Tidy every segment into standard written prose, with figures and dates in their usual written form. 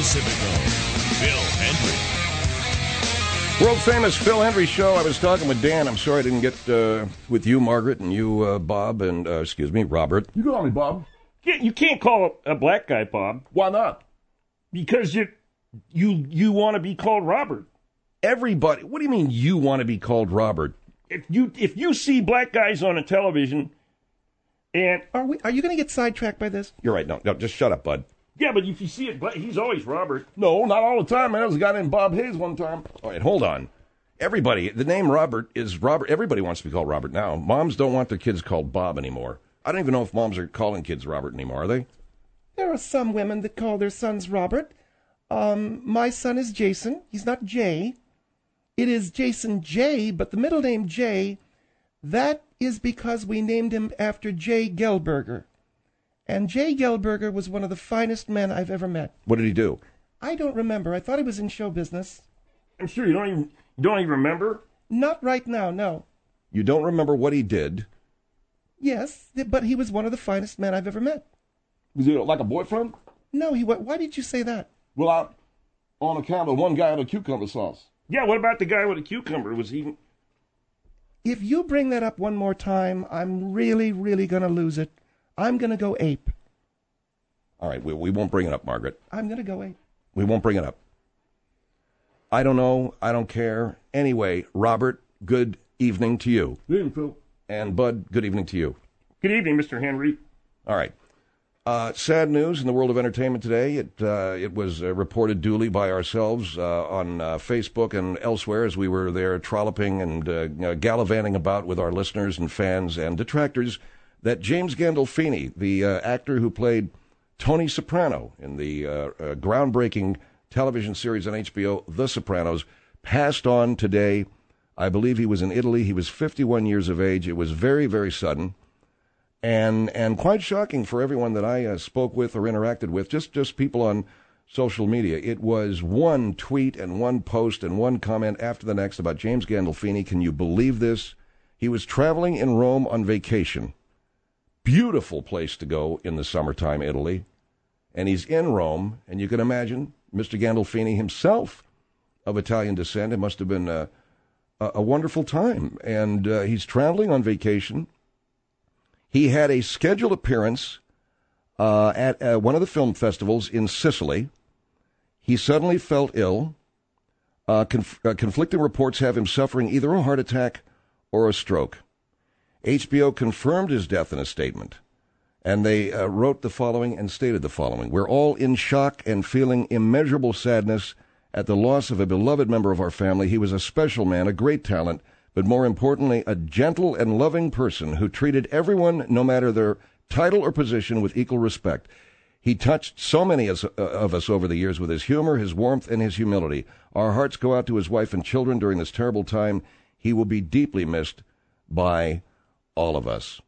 Pacifico, Phil Hendry. World famous Phil Hendry Show. I was talking with Dan. I'm sorry I didn't get with you, Margaret, and you, Bob, and, Robert. You call me Bob. You can't call a black guy Bob. Why not? Because you want to be called Robert. Everybody. What do you mean you want to be called Robert? If you see black guys on a television, and are you going to get sidetracked by this? You're right. No, just shut up, bud. Yeah, but if you see it, he's always Robert. No, not all the time, man. There was a guy named Bob Hayes one time. All right, hold on. Everybody, the name Robert is Robert. Everybody wants to be called Robert now. Moms don't want their kids called Bob anymore. I don't even know if moms are calling kids Robert anymore, are they? There are some women that call their sons Robert. My son is Jason. He's not Jay. It is Jason J, but the middle name J, that is because we named him after Jay Gelberger. And Jay Gelberger was one of the finest men I've ever met. What did he do? I don't remember. I thought he was in show business. I'm sure you don't even remember? Not right now, no. You don't remember what he did? Yes, but he was one of the finest men I've ever met. Was he like a boyfriend? No, he was. Why did you say that? Well, on account of one guy with a cucumber sauce. Yeah, what about the guy with a cucumber? Was he... If you bring that up one more time, I'm really, really going to lose it. I'm going to go ape. All right, we won't bring it up, Margaret. I'm going to go ape. We won't bring it up. I don't know. I don't care. Anyway, Robert, good evening to you. Good evening, Phil. And Bud, good evening to you. Good evening, Mr. Henry. All right. Sad news in the world of entertainment today. It was reported duly by ourselves on Facebook and elsewhere as we were there trolloping and gallivanting about with our listeners and fans and detractors that James Gandolfini, the actor who played Tony Soprano in the groundbreaking television series on HBO, The Sopranos, passed on today. I believe he was in Italy. He was 51 years of age. It was very, very sudden and quite shocking for everyone that I spoke with or interacted with, just people on social media. It was one tweet and one post and one comment after the next about James Gandolfini. Can you believe this? He was traveling in Rome on vacation. Beautiful place to go in the summertime, Italy. And he's in Rome, and you can imagine Mr. Gandolfini himself, of Italian descent. It must have been a wonderful time. And he's traveling on vacation. He had a scheduled appearance at one of the film festivals in Sicily. He suddenly felt ill. Conflicting reports have him suffering either a heart attack or a stroke. HBO confirmed his death in a statement, and they wrote the following and stated the following. We're all in shock and feeling immeasurable sadness at the loss of a beloved member of our family. He was a special man, a great talent, but more importantly, a gentle and loving person who treated everyone, no matter their title or position, with equal respect. He touched so many of us over the years with his humor, his warmth, and his humility. Our hearts go out to his wife and children during this terrible time. He will be deeply missed by all of us.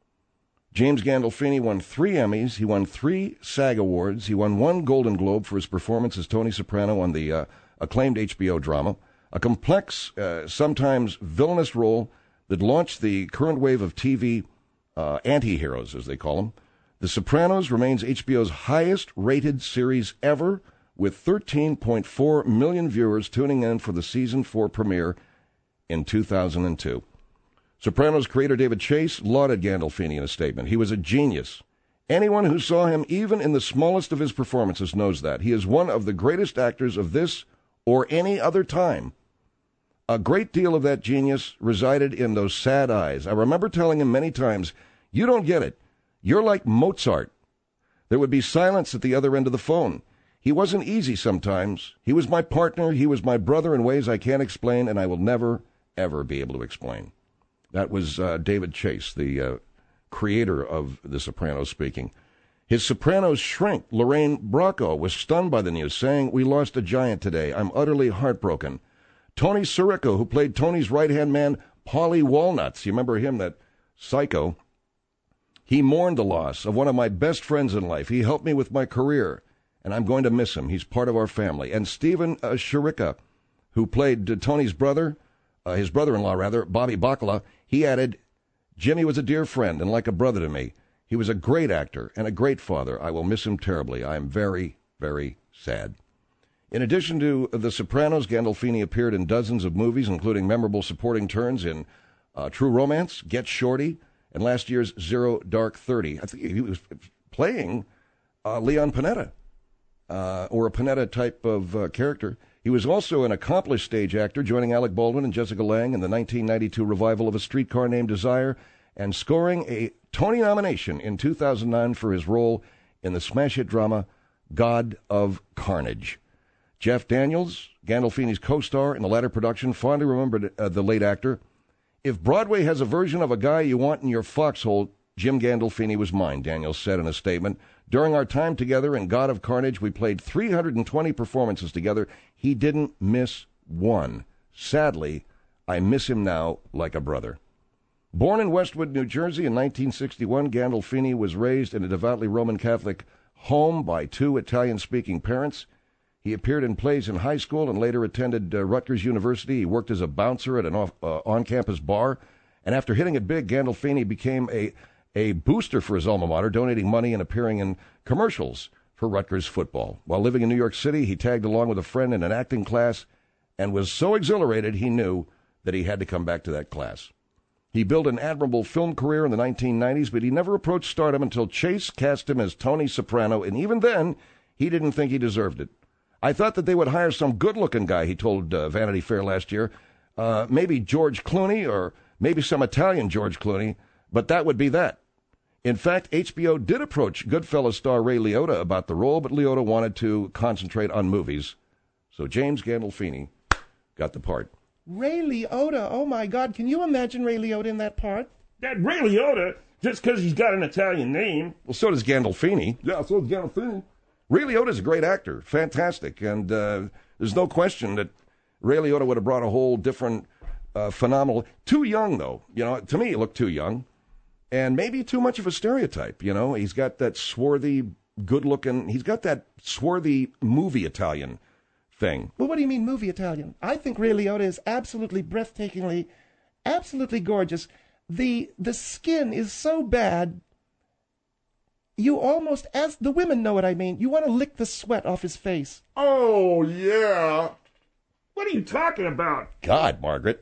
James Gandolfini won 3 Emmys. He won 3 SAG Awards. He won 1 Golden Globe for his performance as Tony Soprano on the acclaimed HBO drama. A complex, sometimes villainous role that launched the current wave of TV anti-heroes, as they call them. The Sopranos remains HBO's highest-rated series ever, with 13.4 million viewers tuning in for the season 4 premiere in 2002. Sopranos creator David Chase lauded Gandolfini in a statement. He was a genius. Anyone who saw him, even in the smallest of his performances, knows that. He is one of the greatest actors of this or any other time. A great deal of that genius resided in those sad eyes. I remember telling him many times, you don't get it. You're like Mozart. There would be silence at the other end of the phone. He wasn't easy sometimes. He was my partner. He was my brother in ways I can't explain, and I will never, ever be able to explain. That was David Chase, the creator of The Sopranos, speaking. His Sopranos shrink, Lorraine Bracco, was stunned by the news, saying, we lost a giant today. I'm utterly heartbroken. Tony Sirico, who played Tony's right-hand man, Paulie Walnuts, you remember him, that psycho, he mourned the loss of one of my best friends in life. He helped me with my career, and I'm going to miss him. He's part of our family. And Stephen Sirica, who played Tony's brother, his brother-in-law, rather, Bobby Bacala, he added, Jimmy was a dear friend and like a brother to me. He was a great actor and a great father. I will miss him terribly. I am very, very sad. In addition to The Sopranos, Gandolfini appeared in dozens of movies, including memorable supporting turns in True Romance, Get Shorty, and last year's Zero Dark 30. I think he was playing Leon Panetta, or a Panetta type of character. He was also an accomplished stage actor, joining Alec Baldwin and Jessica Lange in the 1992 revival of A Streetcar Named Desire, and scoring a Tony nomination in 2009 for his role in the smash hit drama God of Carnage. Jeff Daniels, Gandolfini's co-star in the latter production, fondly remembered the late actor. If Broadway has a version of a guy you want in your foxhole, Jim Gandolfini was mine, Daniels said in a statement. During our time together in God of Carnage, we played 320 performances together. He didn't miss one. Sadly, I miss him now like a brother. Born in Westwood, New Jersey in 1961, Gandolfini was raised in a devoutly Roman Catholic home by two Italian-speaking parents. He appeared in plays in high school and later attended Rutgers University. He worked as a bouncer at an on-campus bar. And after hitting it big, Gandolfini became a booster for his alma mater, donating money and appearing in commercials for Rutgers football. While living in New York City, he tagged along with a friend in an acting class and was so exhilarated he knew that he had to come back to that class. He built an admirable film career in the 1990s, but he never approached stardom until Chase cast him as Tony Soprano, and even then, he didn't think he deserved it. I thought that they would hire some good-looking guy, he told Vanity Fair last year. Maybe George Clooney or maybe some Italian George Clooney, but that would be that. In fact, HBO did approach Goodfellas star Ray Liotta about the role, but Liotta wanted to concentrate on movies. So James Gandolfini got the part. Ray Liotta, oh my God, can you imagine Ray Liotta in that part? That Ray Liotta, just because he's got an Italian name. Well, so does Gandolfini. Yeah, so it's Gandolfini. Ray Liotta's a great actor, fantastic, and there's no question that Ray Liotta would have brought a whole different, phenomenal. Too young, though. You know, to me, he looked too young, and maybe too much of a stereotype. You know, he's got that swarthy, good-looking. He's got that swarthy movie Italian thing. Well, what do you mean movie Italian? I think Ray Liotta is absolutely breathtakingly, absolutely gorgeous. The skin is so bad. You almost, as the women know what I mean, you want to lick the sweat off his face. Oh, yeah. What are you talking about? God, Margaret.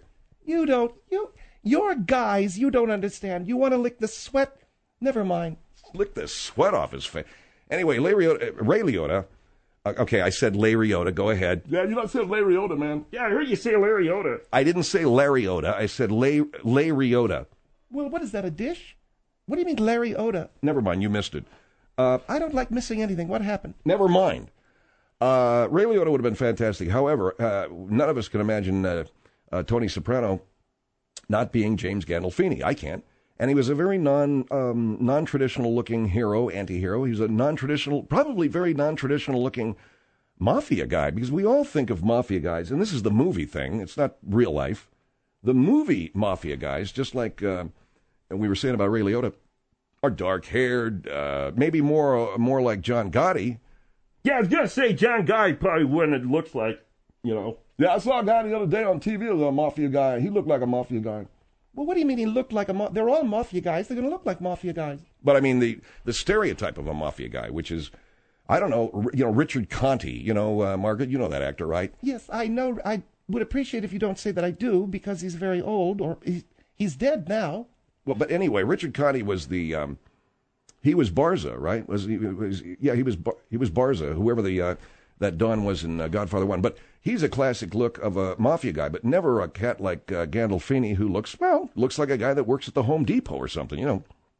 You're guys, you don't understand. You want to lick the sweat? Never mind. Lick the sweat off his face. Anyway, Ray Liotta. Okay, I said Larry Liotta. Go ahead. Yeah, you don't say Larry Liotta, man. Yeah, I heard you say Larry Liotta. I didn't say Larry Liotta. I said Larry Liotta. Well, what is that, a dish? What do you mean Larry Liotta? Never mind, you missed it. I don't like missing anything. What happened? Never mind. Ray Liotta would have been fantastic. However, none of us can imagine Tony Soprano not being James Gandolfini. I can't. And he was a very non-traditional looking hero, anti-hero. He was a probably very non-traditional looking mafia guy, because we all think of mafia guys, and this is the movie thing. It's not real life. The movie mafia guys, just like we were saying about Ray Liotta, are dark-haired, maybe more like John Gotti. Yeah, I was going to say John Gotti probably what it looks like, you know. Yeah, I saw a guy the other day on TV, a mafia guy. He looked like a mafia guy. Well, what do you mean he looked like a They're all mafia guys. They're going to look like mafia guys. But I mean the stereotype of a mafia guy, which is, I don't know, Richard Conte. Margaret, you know that actor, right? Yes, I know. I would appreciate if you don't say that I do, because he's very old, or he's dead now. Well, but anyway, Richard Conte was he was Barza, right? He was Barza, whoever that Don was in Godfather 1. But he's a classic look of a mafia guy, but never a cat like Gandolfini, who looks like a guy that works at the Home Depot or something,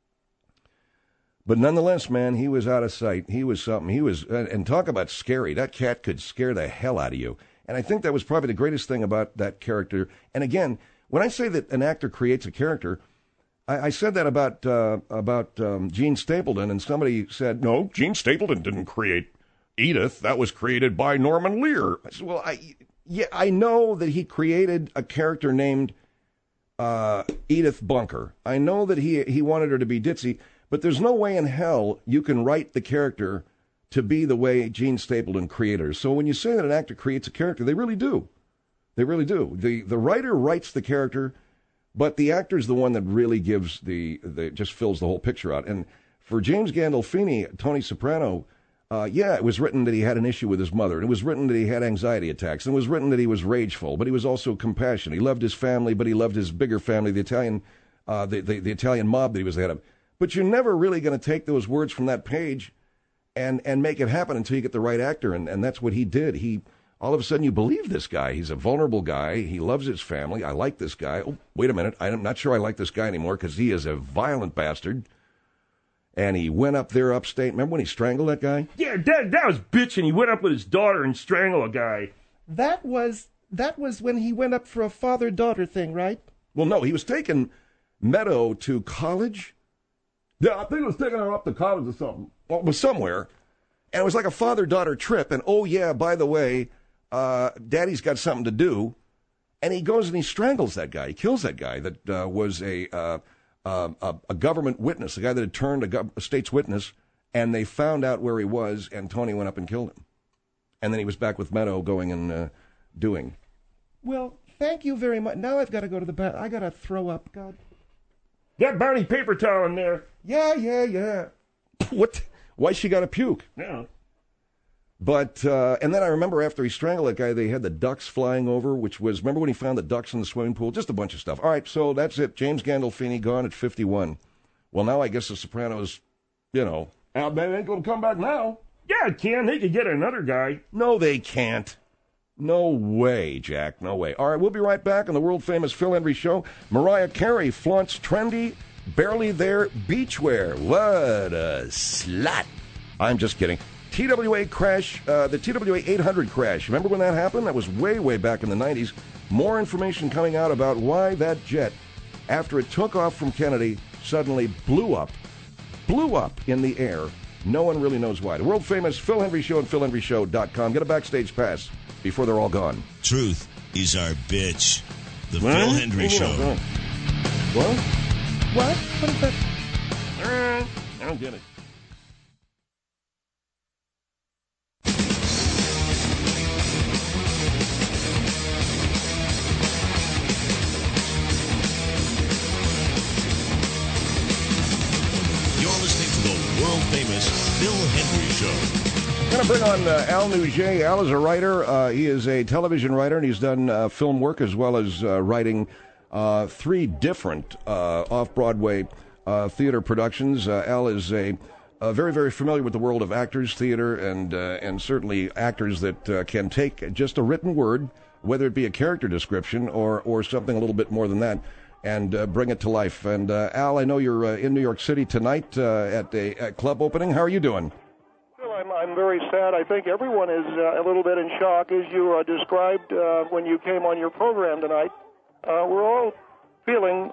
But nonetheless, man, he was out of sight. He was something. He was, and talk about scary. That cat could scare the hell out of you. And I think that was probably the greatest thing about that character. And again, when I say that an actor creates a character, I said that about Gene Stapleton, and somebody said, no, Gene Stapleton didn't create Edith. That was created by Norman Lear. I said, well, I know that he created a character named Edith Bunker. I know that he wanted her to be ditzy, but there's no way in hell you can write the character to be the way Gene Stapleton created her. So when you say that an actor creates a character, they really do. They really do. The writer writes the character, but the actor's the one that really gives just fills the whole picture out. And for James Gandolfini, Tony Soprano, Yeah, it was written that he had an issue with his mother. It was written that he had anxiety attacks. And it was written that he was rageful, but he was also compassionate. He loved his family, but he loved his bigger family, the Italian mob that he was the head of. But you're never really going to take those words from that page and make it happen until you get the right actor. And that's what he did. All of a sudden, you believe this guy. He's a vulnerable guy. He loves his family. I like this guy. Oh, wait a minute. I'm not sure I like this guy anymore because he is a violent bastard. And he went up there upstate. Remember when he strangled that guy? Yeah, that was bitching. He went up with his daughter and strangled a guy. That was when he went up for a father-daughter thing, right? Well, no, he was taking Meadow to college. Yeah, I think it was taking her up to college or something. Well, it was somewhere. And it was like a father-daughter trip. And, oh, yeah, by the way, Daddy's got something to do. And he goes and he strangles that guy. He kills that guy that was a government witness, a guy that had turned a state's witness, and they found out where he was, and Tony went up and killed him. And then he was back with Meadow going and doing. Well, thank you very much. Now I've got to go to the bathroom. I got to throw up, God. Got Barney paper towel in there. Yeah. What? Why she got to puke? Yeah. But, and then I remember after he strangled that guy, they had the ducks flying over, which was, remember when he found the ducks in the swimming pool? Just a bunch of stuff. All right, so that's it. James Gandolfini gone at 51. Well, now I guess The Sopranos, Al, they ain't going to come back now. Yeah, it can. They could get another guy. No, they can't. No way, Jack. No way. All right, we'll be right back on the world-famous Phil Hendry Show. Mariah Carey flaunts trendy, barely there beachwear. What a slut. I'm just kidding. TWA crash, the TWA 800 crash. Remember when that happened? That was way, way back in the 90s. More information coming out about why that jet, after it took off from Kennedy, suddenly blew up in the air. No one really knows why. The world-famous Phil Hendry Show and PhilHenryShow.com. Get a backstage pass before they're all gone. Truth is our bitch. The Phil Hendry Show. What? What? What is that? I don't get it. World-famous Phil Hendry Show. I'm going to bring on Al Nouget. Al is a writer. He is a television writer, and he's done film work as well as writing 3 different off-Broadway theater productions. Al is a very, very familiar with the world of actors, theater, and certainly actors that can take just a written word, whether it be a character description or something a little bit more than that, and bring it to life. And Al, I know you're in New York City tonight at a club opening. How are you doing? Well, I'm very sad. I think everyone is a little bit in shock, as you described when you came on your program tonight. We're all feeling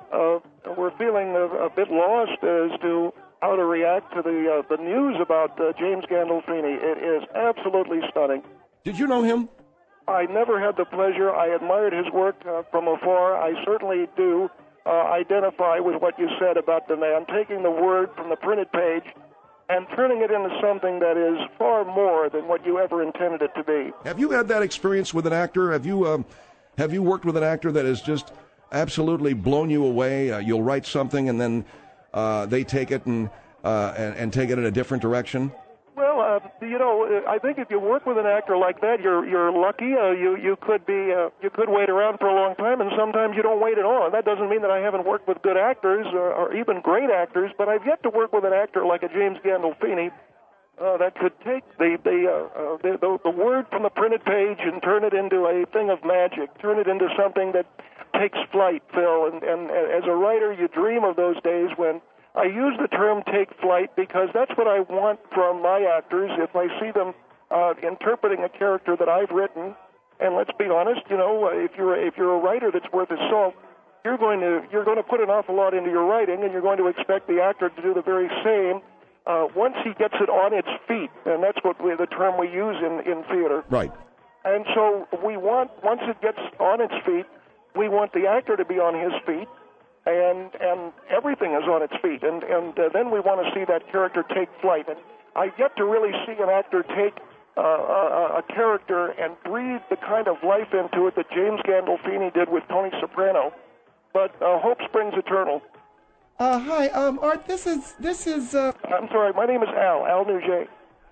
a bit lost as to how to react to the news about James Gandolfini. It is absolutely stunning. Did you know him? I never had the pleasure. I admired his work from afar. I certainly do identify with what you said about the man taking the word from the printed page and turning it into something that is far more than what you ever intended it to be. Have you had that experience with an actor? Have you worked with an actor that has just absolutely blown you away? You'll write something and then they take it and take it in a different direction? Well, I think if you work with an actor like that, you're lucky. You could wait around for a long time, and sometimes you don't wait at all. And that doesn't mean that I haven't worked with good actors or even great actors, but I've yet to work with an actor like a James Gandolfini that could take the word from the printed page and turn it into a thing of magic, turn it into something that takes flight, Phil. And as a writer, you dream of those days when I use the term take flight because that's what I want from my actors. If I see them interpreting a character that I've written, and let's be honest, if you're a writer that's worth his salt, you're going to put an awful lot into your writing, and you're going to expect the actor to do the very same once he gets it on its feet, and that's the term we use in theater. Right. And so we want, once it gets on its feet, we want the actor to be on his feet. And everything is on its feet, and then we want to see that character take flight. And I've yet to really see an actor take a character and breathe the kind of life into it that James Gandolfini did with Tony Soprano. But hope springs eternal. Hi, Art. This is. I'm sorry. My name is Al Nouget.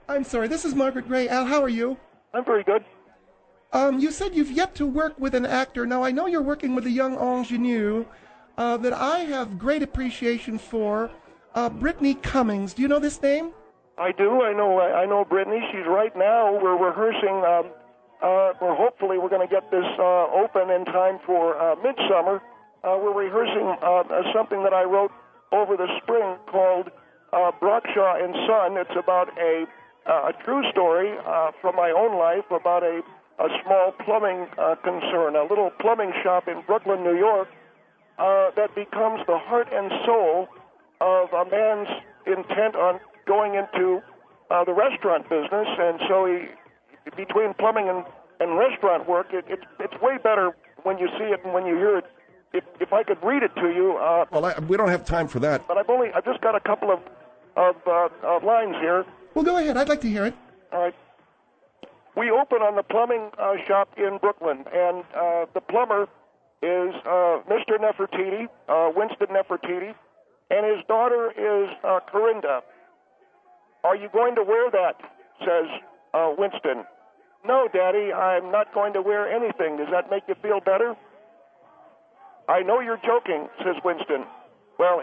I'm sorry, this is Margaret Gray. Al, how are you? I'm very good. You said you've yet to work with an actor. Now, I know you're working with a young ingenue that I have great appreciation for, Brittany Cummings. Do you know this name? I do. I know Brittany. She's right now. We're rehearsing. Hopefully we're going to get this open in time for midsummer. We're rehearsing something that I wrote over the spring called Brockshaw and Son. It's about a true story from my own life about a small plumbing concern, a little plumbing shop in Brooklyn, New York, that becomes the heart and soul of a man's intent on going into the restaurant business. And so between plumbing and restaurant work, it's way better when you see it and when you hear it. If I could read it to you. We don't have time for that. But I've just got a couple of lines here. Well, go ahead. I'd like to hear it. All right. We open on the plumbing shop in Brooklyn, and the plumber is Mr. Nefertiti, Winston Nefertiti, and his daughter is Corinda. Are you going to wear that? Says Winston. No, Daddy, I'm not going to wear anything. Does that make you feel better? I know you're joking, says Winston. Well,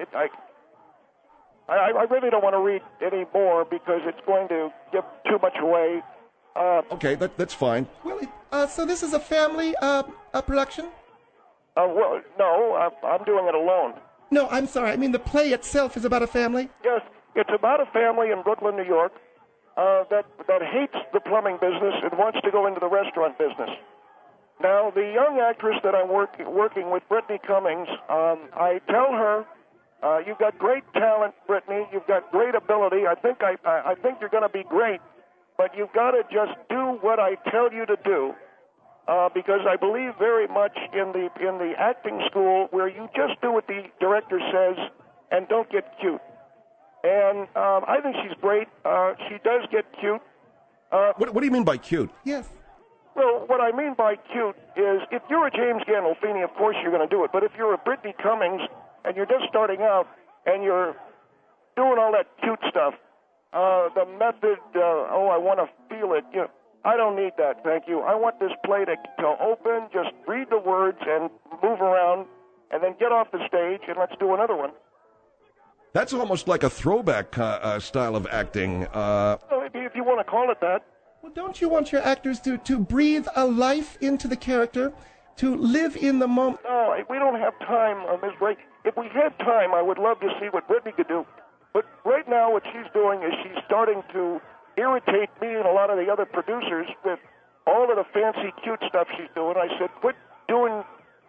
I really don't want to read any more because it's going to give too much away. Okay, that's fine. Well, so this is a family production? Well, no, I'm doing it alone. No, I'm sorry. I mean, the play itself is about a family? Yes, it's about a family in Brooklyn, New York, that hates the plumbing business and wants to go into the restaurant business. Now, the young actress that I'm working with, Brittany Cummings, I tell her, you've got great talent, Brittany. You've got great ability. I think you're going to be great, but you've got to just do what I tell you to do, because I believe very much in the acting school where you just do what the director says and don't get cute. And I think she's great. She does get cute. What do you mean by cute? Yes. Well, what I mean by cute is if you're a James Gandolfini, of course you're going to do it. But if you're a Brittany Cummings and you're just starting out and you're doing all that cute stuff, the method, I want to feel it. I don't need that, thank you. I want this play to open, just read the words and move around, and then get off the stage and let's do another one. That's almost like a throwback style of acting. If you want to call it that. Well, don't you want your actors to breathe a life into the character, to live in the moment? No, we don't have time, Ms. Gray. If we had time, I would love to see what Brittany could do. But right now what she's doing is she's starting to irritate me and a lot of the other producers with all of the fancy, cute stuff she's doing. I said, quit doing,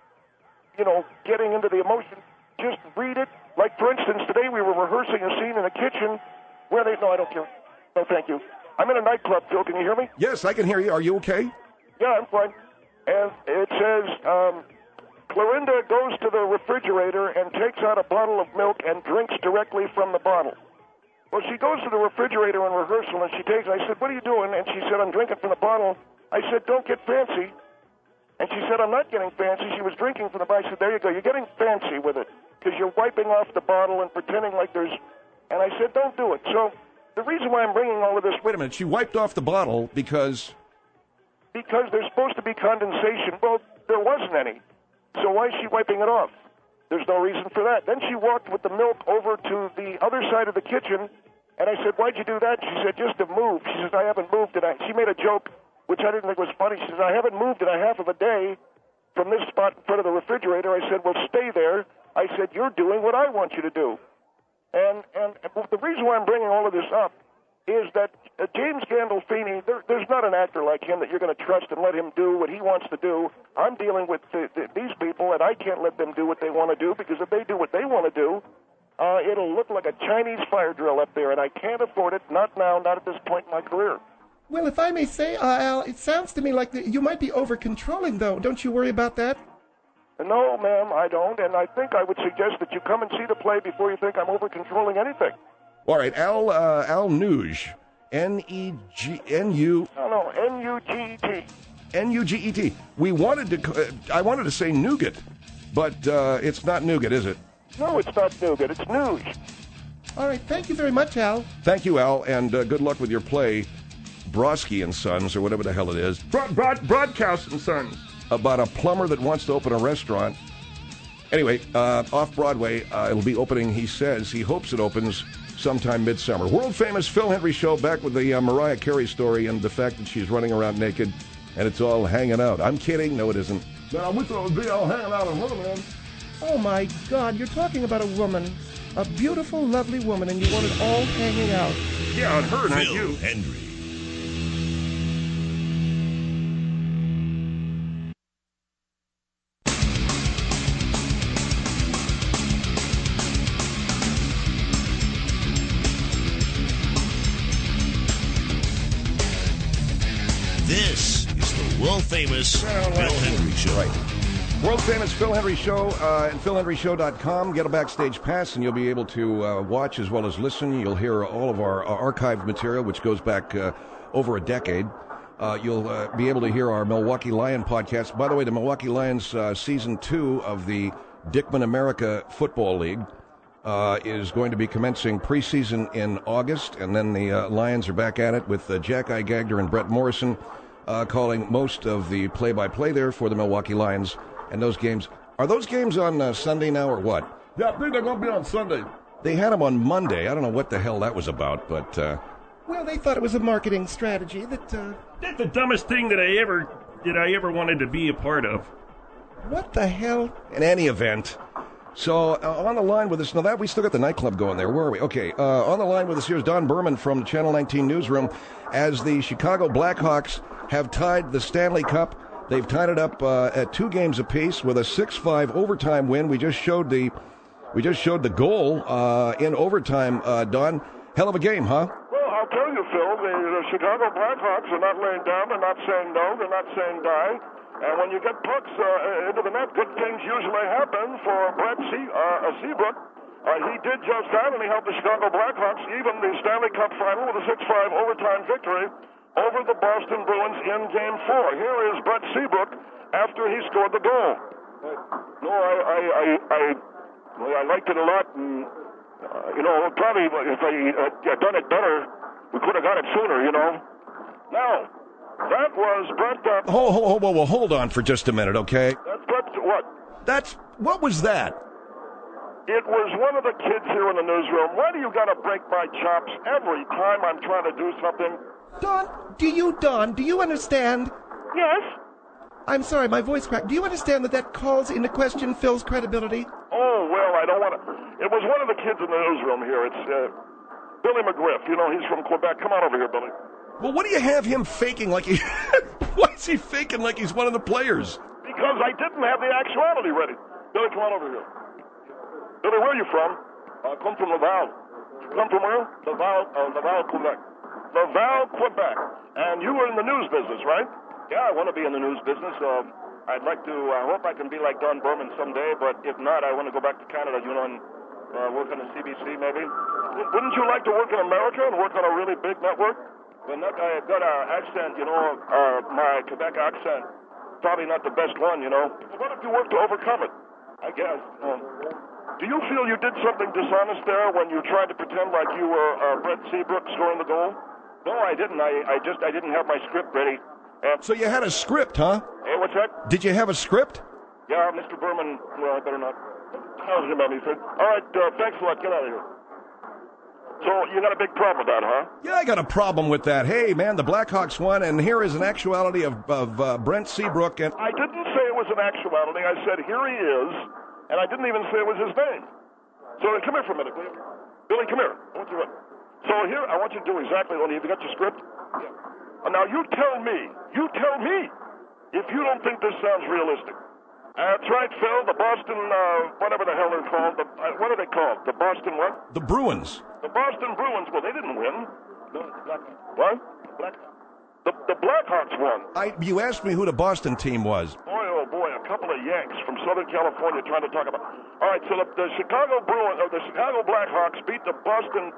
getting into the emotion. Just read it. Like, for instance, today we were rehearsing a scene in the kitchen where no, I don't care. No, thank you. I'm in a nightclub, Phil. Can you hear me? Yes, I can hear you. Are you okay? Yeah, I'm fine. And it says, Clorinda goes to the refrigerator and takes out a bottle of milk and drinks directly from the bottle. Well, she goes to the refrigerator in rehearsal, and I said, what are you doing? And she said, I'm drinking from the bottle. I said, don't get fancy. And she said, I'm not getting fancy. She was drinking from the bottle. I said, there you go. You're getting fancy with it because you're wiping off the bottle and pretending like there's... And I said, don't do it. So the reason why I'm bringing all of this... Wait a minute. She wiped off the bottle because... Because there's supposed to be condensation. Well, there wasn't any. So why is she wiping it off? There's no reason for that. Then she walked with the milk over to the other side of the kitchen, and I said, why'd you do that? She said, just to move. She says, I haven't moved. She made a joke, which I didn't think was funny. She says, I haven't moved in a half of a day from this spot in front of the refrigerator. I said, well, stay there. I said, you're doing what I want you to do. And the reason why I'm bringing all of this up is that James Gandolfini, there's not an actor like him that you're going to trust and let him do what he wants to do. I'm dealing with these people, and I can't let them do what they want to do, because if they do what they want to do, it'll look like a Chinese fire drill up there, and I can't afford it, not now, not at this point in my career. Well, if I may say, Al, it sounds to me like you might be over-controlling, though. Don't you worry about that? No, ma'am, I don't, and I think I would suggest that you come and see the play before you think I'm over-controlling anything. All right, Al Nuge, N-U... No, N-U-G-E-T. N-U-G-E-T. I wanted to say nougat, but it's not nougat, is it? No, it's not nougat. It's Nuge. All right, thank you very much, Al. Thank you, Al, and good luck with your play, Brodsky and Sons, or whatever the hell it is. Broadcast and Sons. About a plumber that wants to open a restaurant. Anyway, off Broadway, it'll be opening, he says. He hopes it opens sometime midsummer. World-famous Phil Hendrie Show, back with the Mariah Carey story and the fact that she's running around naked and it's all hanging out. I'm kidding. No, it isn't. Now, we thought it would be all hanging out in her, man. Oh, my God, you're talking about a woman, a beautiful, lovely woman, and you want it all hanging out. Yeah, on her, not Phil you. Hendrie. This is the world-famous Phil Hendrie Show. Right. World-famous Phil Hendrie Show at philhendrieshow.com. Get a backstage pass, and you'll be able to watch as well as listen. You'll hear all of our archived material, which goes back over a decade. You'll be able to hear our Milwaukee Lion podcast. By the way, the Milwaukee Lions Season 2 of the Dickman America Football League is going to be commencing preseason in August, and then the Lions are back at it with Jack I. Gagner and Brett Morrison calling most of the play-by-play there for the Milwaukee Lions. And those games, are those games on Sunday now or what? Yeah, I think they're going to be on Sunday. They had them on Monday. I don't know what the hell that was about, but... Well, they thought it was a marketing strategy that, That's the dumbest thing that I ever wanted to be a part of. What the hell? In any event... So, on the line with us, now that we still got the nightclub going there, where are we? Okay, on the line with us here is Don Berman from the Channel 19 newsroom. As the Chicago Blackhawks have tied the Stanley Cup, they've tied it up at 2 games apiece with a 6-5 overtime win. We just showed the goal in overtime, Don. Hell of a game, huh? Well, I'll tell you, Phil, the Chicago Blackhawks are not laying down. They're not saying no. They're not saying die. And when you get pucks into the net, good things usually happen for Brett Seabrook. He did just that, and he helped the Chicago Blackhawks even the Stanley Cup final with a 6-5 overtime victory over the Boston Bruins in Game 4. Here is Brett Seabrook after he scored the goal. No, I liked it a lot, and probably if I had done it better, we could have got it sooner. Now. That was Brett. Hold on for just a minute, okay? That's Brett. What? What was that? It was one of the kids here in the newsroom. Why do you got to break my chops every time I'm trying to do something? Don, do you understand? Yes. I'm sorry, my voice cracked. Do you understand that calls into question Phil's credibility? Oh, well, I don't want to. It was one of the kids in the newsroom here. It's Billy McGriff. He's from Quebec. Come on over here, Billy. Well, what do you have him faking like he... Why is he faking like he's one of the players? Because I didn't have the actuality ready. Billy, come on over here. Billy, where are you from? I come from Laval. You come from where? Laval, Quebec. Laval, Quebec. And you were in the news business, right? Yeah, I want to be in the news business. I'd like to, I hope I can be like Don Berman someday, but if not, I want to go back to Canada, and work on the CBC maybe. Wouldn't you like to work in America and work on a really big network? When that guy got an accent, my Quebec accent, probably not the best one, What if you work to overcome it? I guess. Do you feel you did something dishonest there when you tried to pretend like you were Brett Seabrook scoring the goal? No, I didn't. I didn't have my script ready. So you had a script, huh? Hey, what's that? Did you have a script? Yeah, Mr. Berman. Well, I better not tell him anything. All right, thanks a lot. Get out of here. So you got a big problem with that, huh? Yeah, I got a problem with that. Hey, man, the Blackhawks won, and here is an actuality of Brent Seabrook. And I didn't say it was an actuality. I said, here he is, and I didn't even say it was his name. So come here for a minute, will you? Billy, come here. I want you to... So here, I want you to do exactly what you got your script? Yeah. Now, you tell me, if you don't think this sounds realistic. That's right, Phil. The Boston, whatever the hell they're called. What are they called? The Boston what? The Bruins. The Boston Bruins. Well, they didn't win. No, the Blackhawks. What? The Blackhawks won. You asked me who the Boston team was. Boy, oh boy, a couple of Yanks from Southern California trying to talk about. All right, so the Chicago Bruins, or the Chicago Blackhawks beat the Boston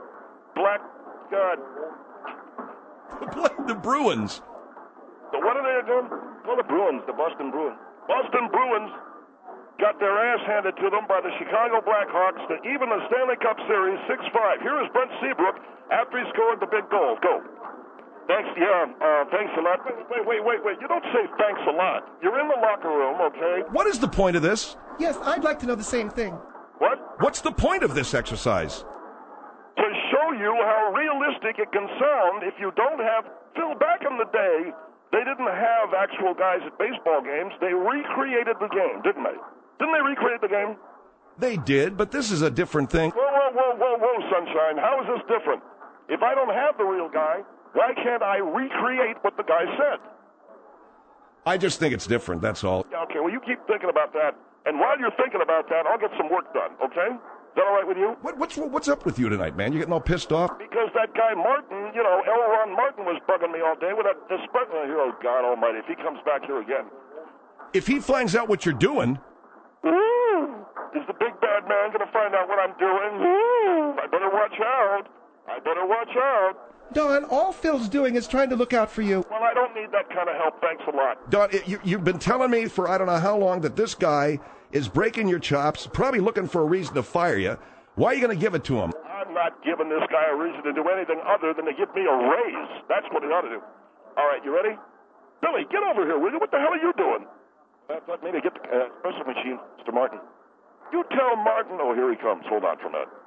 The Bruins. So what are they again? Well, the Bruins, the Boston Bruins. Boston Bruins got their ass handed to them by the Chicago Blackhawks to even the Stanley Cup Series 6-5. Here is Brent Seabrook after he scored the big goal. Go. Thanks, thanks a lot. Wait. You don't say thanks a lot. You're in the locker room, okay? What is the point of this? Yes, I'd like to know the same thing. What? What's the point of this exercise? To show you how realistic it can sound if you don't have... Phil, back in the day, they didn't have actual guys at baseball games. They recreated the game, didn't they? Didn't they recreate the game? They did, but this is a different thing. Whoa, Sunshine. How is this different? If I don't have the real guy, why can't I recreate what the guy said? I just think it's different, that's all. Okay, well, you keep thinking about that. And while you're thinking about that, I'll get some work done, okay? Is that all right with you? What's up with you tonight, man? You getting all pissed off? Because that guy Martin, L. Ron Martin was bugging me all day with that oh, God almighty, if he comes back here again. If he finds out what you're doing... Is the big bad man going to find out what I'm doing? I better watch out. Don, all Phil's doing is trying to look out for you. Well, I don't need that kind of help. Thanks a lot. Don, you've been telling me for I don't know how long that this guy is breaking your chops, probably looking for a reason to fire you. Why are you going to give it to him? I'm not giving this guy a reason to do anything other than to give me a raise. That's what he ought to do. All right, you ready? Billy, get over here, will you? What the hell are you doing? Let me get the espresso machine, Mr. Martin. You tell Martin... Oh, here he comes. Hold on for a minute.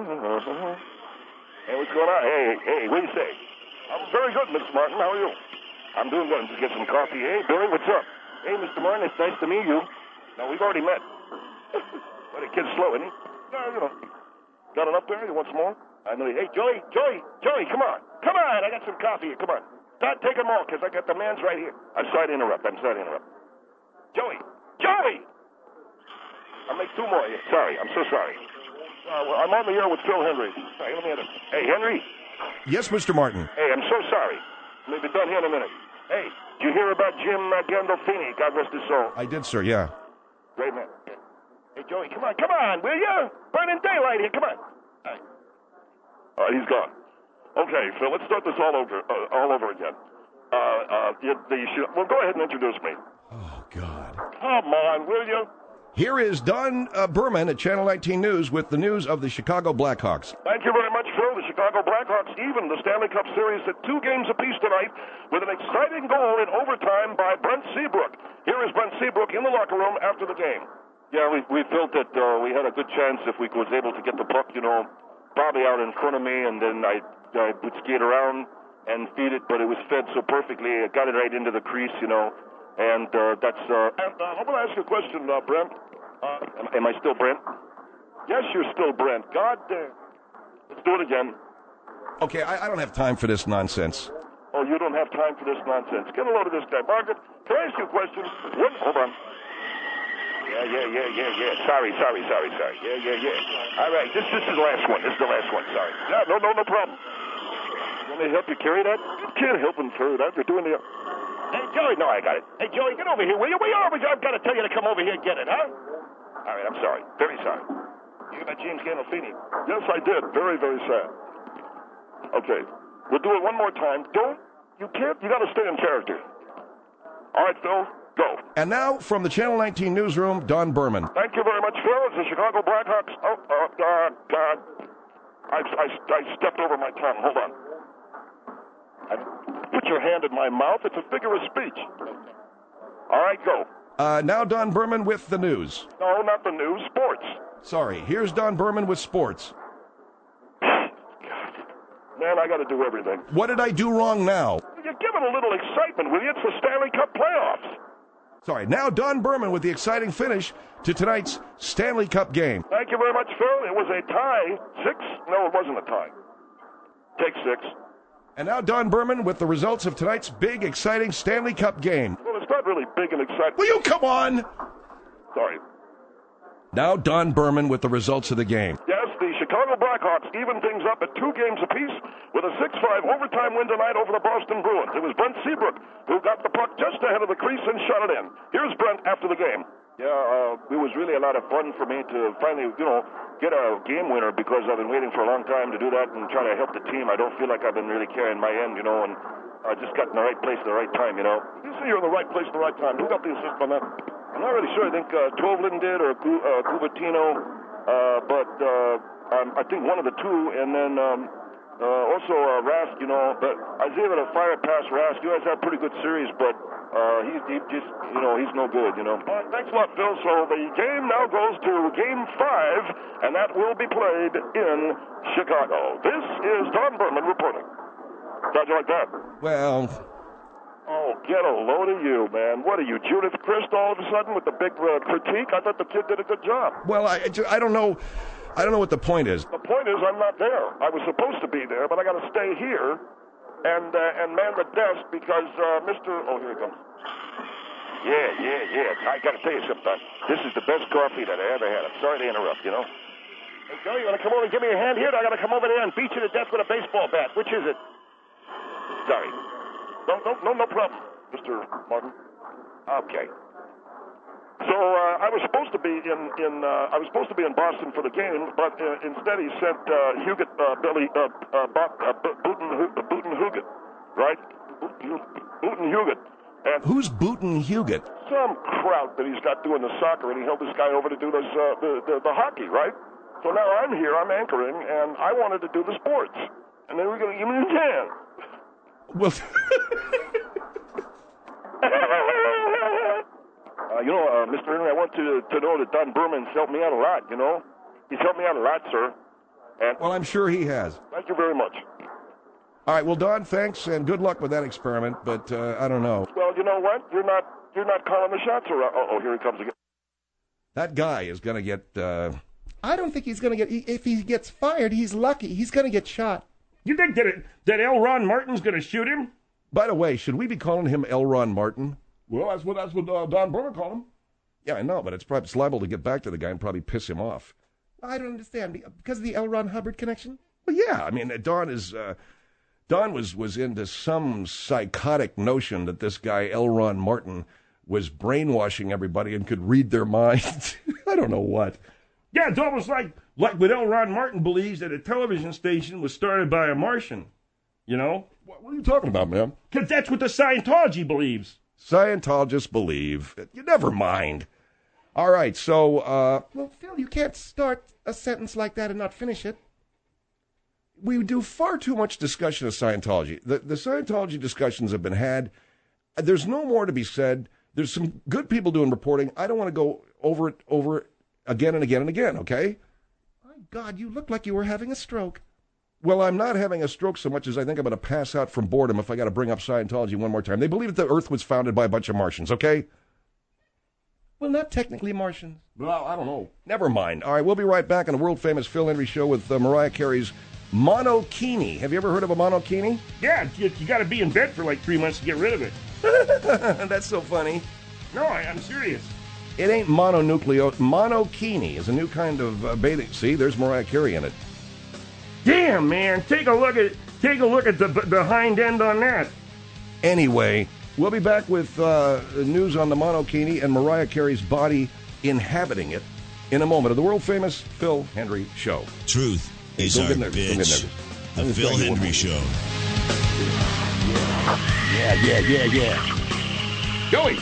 Hey, what's going on? Hey, what do you say? I'm very good, Mr. Martin. How are you? I'm doing good. Just get some coffee. Hey, Billy, what's up? Hey, Mr. Martin, it's nice to meet you. No, we've already met. But the kid's slow, isn't he? No, Got it up there? You want some more? I know. Hey, Joey, come on. Come on, I got some coffee here. Come on. Start taking them all, because I got the man's right here. I'm sorry to interrupt. Joey! I'll make two more here. Sorry, I'm so sorry. Well, I'm on the air with Phil Henry. Hey, Henry? Yes, Mr. Martin. Hey, I'm so sorry. We'll be done here in a minute. Hey, did you hear about Jim Gandolfini? God rest his soul. I did, sir, yeah. Great man. Hey, Joey, come on, will you? Burning daylight here, come on. All right, he's gone. Okay, Phil, let's start this all over again. Well, go ahead and introduce me. Oh, God. Come on, will you? Here is Don Berman at Channel 19 News with the news of the Chicago Blackhawks. Thank you very much, Phil. The Chicago Blackhawks even the Stanley Cup Series at 2 games apiece tonight with an exciting goal in overtime by Brent Seabrook. Here is Brent Seabrook in the locker room after the game. Yeah, we felt that we had a good chance if we was able to get the puck, probably out in front of me, and then I would skate around and feed it, but it was fed so perfectly. It got it right into the crease, and that's... I'm going to ask you a question, Brent. Am I still Brent? Yes, you're still Brent. God damn. Let's do it again. Okay, I don't have time for this nonsense. Oh, you don't have time for this nonsense. Get a load of this guy. Margaret, can I ask you a question? Hold on. Yeah. Sorry. Yeah. All right, this is the last one. Sorry. No problem. You want me to help you carry that? You can't help him carry that. You're doing the... Hey, Joey. No, I got it. Hey, Joey, get over here, will you? I've got to tell you to come over here and get it, huh? All right, I'm sorry. Very sorry. You got James Gandolfini? Yes, I did. Very, very sad. Okay. We'll do it one more time. You got to stay in character. All right, Phil, go. And now, from the Channel 19 newsroom, Don Berman. Thank you very much, Phil. It's the Chicago Blackhawks. Oh, God. I stepped over my tongue. Hold on. Put your hand in my mouth. It's a figure of speech. All right, go. Now Don Berman with the news. No, not the news. Sports. Sorry, here's Don Berman with sports. God. Man, I got to do everything. What did I do wrong now? You're giving a little excitement, will you? It's the Stanley Cup playoffs. Sorry, now Don Berman with the exciting finish to tonight's Stanley Cup game. Thank you very much, Phil. It was a tie. 6? No, it wasn't a tie. Take 6. And now Don Berman with the results of tonight's big, exciting Stanley Cup game. Well, it's not really big and exciting. Will you come on? Sorry. Now Don Berman with the results of the game. Yes, the Chicago Blackhawks even things up at 2 games apiece with a 6-5 overtime win tonight over the Boston Bruins. It was Brent Seabrook who got the puck just ahead of the crease and shot it in. Here's Brent after the game. Yeah, it was really a lot of fun for me to finally, get a game winner because I've been waiting for a long time to do that and try to help the team. I don't feel like I've been really carrying my end, and I just got in the right place at the right time, You say you're in the right place at the right time. Who got the assist on that? I'm not really sure. I think Tovlin did or Cupertino, but I think one of the two, and then also Rask, you know. But I was able to fire past Rask. You guys had a pretty good series, but he just, you know, he's no good, you know. Thanks a lot, Phil. So the game now goes to Game 5, and that will be played in Chicago. This is Don Berman reporting. How'd you like that? Well... Oh, get a load of you, man. What are you, Judith Christ, all of a sudden with the big critique? I thought the kid did a good job. Well, I don't know. I don't know what the point is. The point is I'm not there. I was supposed to be there, but I got to stay here and man the desk because Mr. Oh, here he comes. Yeah. I got to tell you something, Don. This is the best coffee that I ever had. I'm sorry to interrupt, you know. Hey, Joe, you want to come over and give me a hand here? Or I got to come over there and beat you to death with a baseball bat. Which is it? Sorry. No problem, Mr. Martin. Okay. So I was supposed to be in Boston for the game, but instead he sent Huguet, Butenhuget, right? Butenhuget. And who's Butenhuget? Some kraut that he's got doing the soccer, and he held this guy over to do this, the hockey, right? So now I'm here, I'm anchoring, and I wanted to do the sports, and they were going to give me a chance. Well, Mr. Henry, I want to know that Don Berman's helped me out a lot, you know? He's helped me out a lot, sir. And well, I'm sure he has. Thank you very much. All right, well, Don, thanks, and good luck with that experiment, but I don't know. Well, you know what? You're not calling the shots around. Oh, here he comes again. That guy is going to get... I don't think he's going to get... If he gets fired, he's lucky. He's going to get shot. You think that L. Ron Martin's going to shoot him? By the way, should we be calling him L. Ron Martin? Well, that's what Don Berman called him. Yeah, I know, but it's liable to get back to the guy and probably piss him off. I don't understand. Because of the L. Ron Hubbard connection? Well, yeah. I mean, Don was into some psychotic notion that this guy, L. Ron Martin, was brainwashing everybody and could read their minds. I don't know what. Yeah, it's almost like what L. Ron Martin believes that a television station was started by a Martian, you know? What are you talking about, man? Because that's what the Scientology believes. Scientologists believe. You never mind. All right, so... Well, Phil, you can't start a sentence like that and not finish it. We do far too much discussion of Scientology. The Scientology discussions have been had. There's no more to be said. There's some good people doing reporting. I don't want to go over it again and again and again, okay? My God, you look like you were having a stroke. Well, I'm not having a stroke so much as I think I'm going to pass out from boredom if I got to bring up Scientology one more time. They believe that the Earth was founded by a bunch of Martians, okay? Well, not technically Martians. Well, I don't know. Never mind. All right, we'll be right back on the world-famous Phil Henry Show with Mariah Carey's Monokini. Have you ever heard of a Monokini? Yeah, you got to be in bed for like 3 months to get rid of it. That's so funny. No, I'm serious. It ain't mononucleose. Monokini is a new kind of bathing. See, there's Mariah Carey in it. Damn, man! Take a look at the hind end on that. Anyway, we'll be back with news on the Monokini and Mariah Carey's body inhabiting it in a moment of the world-famous Phil Henry Show. Truth is our bitch. The Phil Henry Show. Yeah. Joey!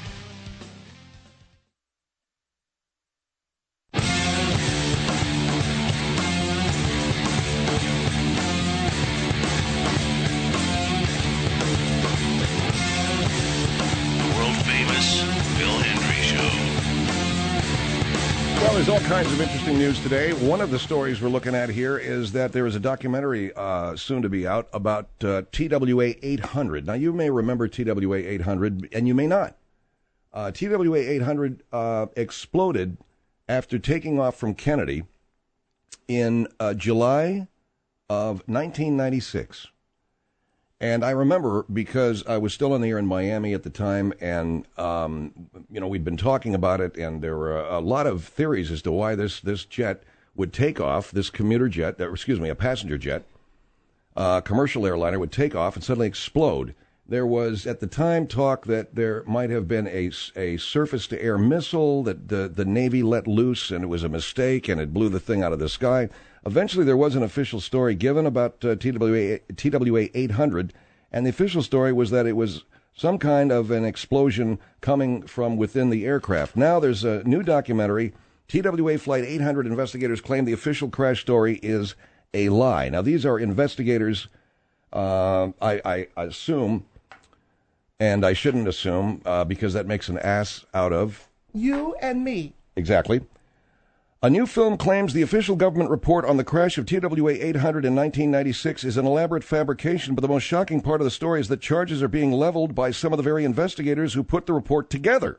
Well, there's all kinds of interesting news today. One of the stories we're looking at here is that there is a documentary soon to be out about TWA 800. Now, you may remember TWA 800, and you may not. TWA 800 exploded after taking off from Kennedy in July of 1996. And I remember because I was still in the air in Miami at the time, and, we'd been talking about it, and there were a lot of theories as to why this jet would take off, this commuter jet, a passenger jet, commercial airliner would take off and suddenly explode. There was, at the time, talk that there might have been a surface-to-air missile that the Navy let loose, and it was a mistake, and it blew the thing out of the sky. Eventually, there was an official story given about TWA 800, and the official story was that it was some kind of an explosion coming from within the aircraft. Now there's a new documentary. TWA Flight 800 investigators claim the official crash story is a lie. Now, these are investigators, I assume, and I shouldn't assume, because that makes an ass out of you and me. Exactly. A new film claims the official government report on the crash of TWA 800 in 1996 is an elaborate fabrication, but the most shocking part of the story is that charges are being leveled by some of the very investigators who put the report together.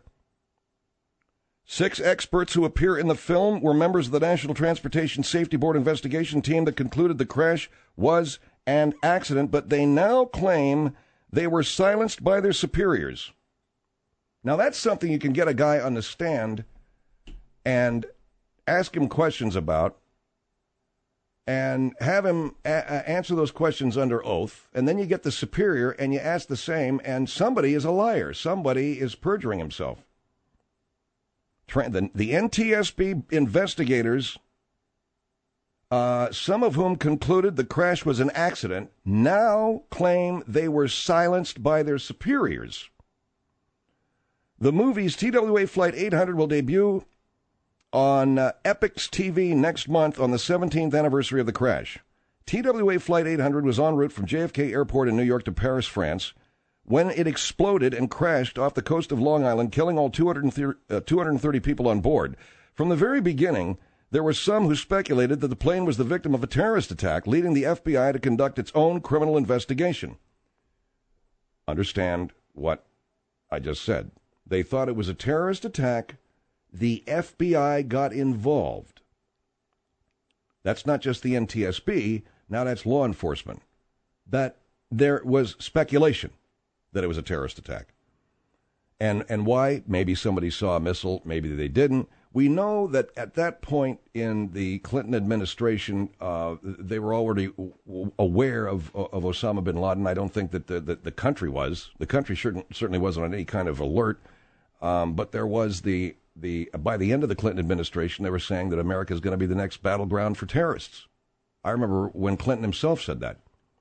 6 experts who appear in the film were members of the National Transportation Safety Board investigation team that concluded the crash was an accident, but they now claim they were silenced by their superiors. Now, that's something you can get a guy on the stand and ask him questions about and have him answer those questions under oath, and then you get the superior and you ask the same, and somebody is a liar. Somebody is perjuring himself. The NTSB investigators, some of whom concluded the crash was an accident, now claim they were silenced by their superiors. The movie's TWA Flight 800 will debut on Epix TV next month on the 17th anniversary of the crash. TWA Flight 800 was en route from JFK Airport in New York to Paris, France, when it exploded and crashed off the coast of Long Island, killing all 230 people on board. From the very beginning, there were some who speculated that the plane was the victim of a terrorist attack, leading the FBI to conduct its own criminal investigation. Understand what I just said. They thought it was a terrorist attack. The FBI got involved. That's not just the NTSB. Now that's law enforcement. That there was speculation that it was a terrorist attack. And why? Maybe somebody saw a missile. Maybe they didn't. We know that at that point in the Clinton administration, they were already aware of Osama bin Laden. I don't think that the country was. The country certainly wasn't on any kind of alert. But there was by the end of the Clinton administration, they were saying that America is going to be the next battleground for terrorists. I remember when Clinton himself said that.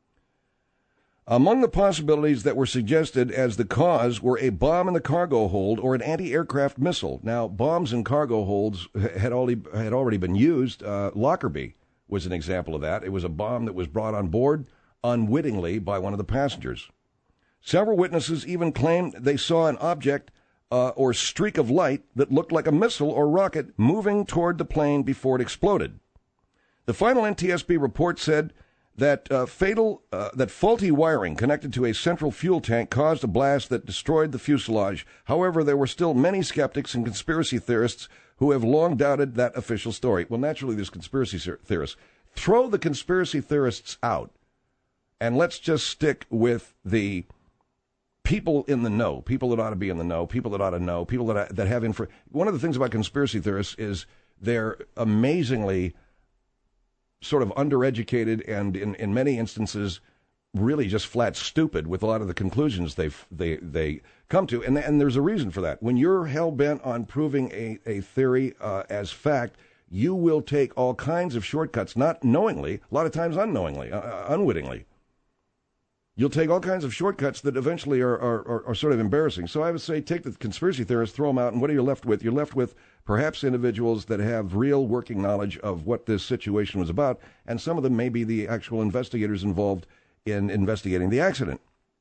Among the possibilities that were suggested as the cause were a bomb in the cargo hold or an anti-aircraft missile. Now, bombs in cargo holds had already been used. Lockerbie was an example of that. It was a bomb that was brought on board unwittingly by one of the passengers. Several witnesses even claimed they saw an object or streak of light that looked like a missile or rocket moving toward the plane before it exploded. The final NTSB report said that faulty wiring connected to a central fuel tank caused a blast that destroyed the fuselage. However, there were still many skeptics and conspiracy theorists who have long doubted that official story. Well, naturally, there's conspiracy theorists. Throw the conspiracy theorists out, and let's just stick with the people in the know, people that ought to be in the know, people that ought to know, people that have info. One of the things about conspiracy theorists is they're amazingly sort of undereducated and in many instances really just flat stupid with a lot of the conclusions they come to. And there's a reason for that. When you're hell-bent on proving a theory as fact, you will take all kinds of shortcuts, not knowingly, a lot of times unknowingly, unwittingly. You'll take all kinds of shortcuts that eventually are sort of embarrassing. So I would say take the conspiracy theorists, throw them out, and what are you left with? You're left with perhaps individuals that have real working knowledge of what this situation was about, and some of them may be the actual investigators involved in investigating the accident.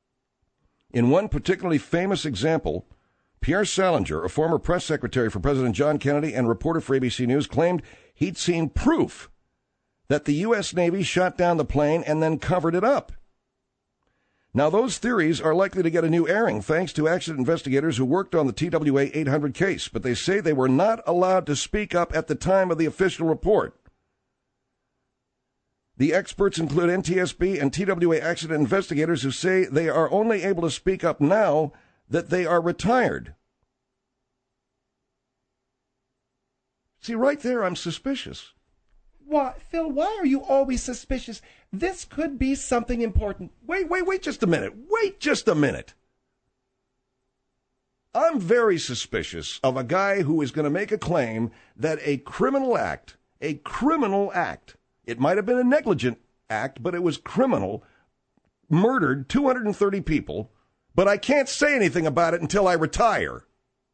In one particularly famous example, Pierre Salinger, a former press secretary for President John Kennedy and reporter for ABC News, claimed he'd seen proof that the U.S. Navy shot down the plane and then covered it up. Now, those theories are likely to get a new airing thanks to accident investigators who worked on the TWA 800 case, but they say they were not allowed to speak up at the time of the official report. The experts include NTSB and TWA accident investigators who say they are only able to speak up now that they are retired. See, right there, I'm suspicious. Why, Phil, why are you always suspicious? This could be something important. Wait just a minute. Wait just a minute. I'm very suspicious of a guy who is going to make a claim that a criminal act, it might have been a negligent act, but it was criminal, murdered 230 people, but I can't say anything about it until I retire.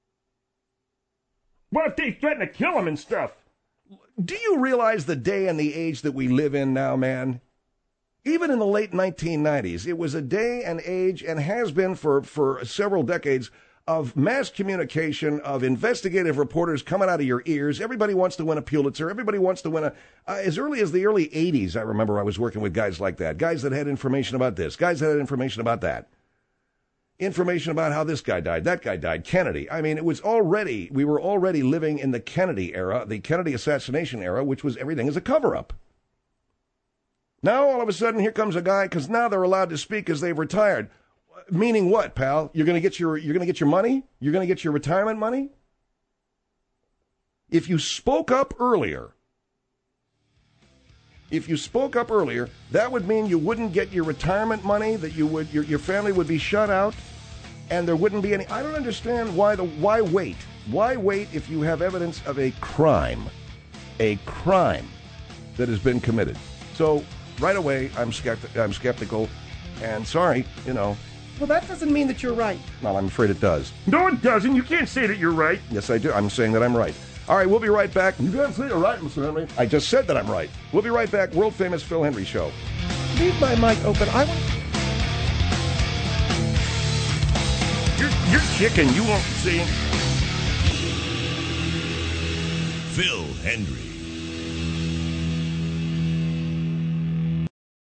What if they threaten to kill him and stuff? Do you realize the day and the age that we live in now, man? Even in the late 1990s, it was a day and age, and has been for several decades, of mass communication, of investigative reporters coming out of your ears. Everybody wants to win a Pulitzer. Everybody wants to win a... as early as the early 80s, I remember I was working with guys like that. Guys that had information about this. Guys that had information about that. Information about how this guy died, that guy died, Kennedy. I mean, we were already living in the Kennedy era, the Kennedy assassination era, which was everything is a cover-up. Now, all of a sudden, here comes a guy, because now they're allowed to speak as they've retired. Meaning what, pal? You're going to get your money? You're going to get your retirement money? If you spoke up earlier, that would mean you wouldn't get your retirement money, that your family would be shut out, and there wouldn't be any... I don't understand why wait? Why wait if you have evidence of a crime that has been committed? So, right away, I'm skeptical, and sorry, Well, that doesn't mean that you're right. Well, I'm afraid it does. No, it doesn't. You can't say that you're right. Yes, I do. I'm saying that I'm right. All right, we'll be right back. You can't say you're right, Mr. Henry. I just said that I'm right. We'll be right back. World famous Phil Henry Show. Leave my mic open. You're chicken. You won't say it. Phil Hendry.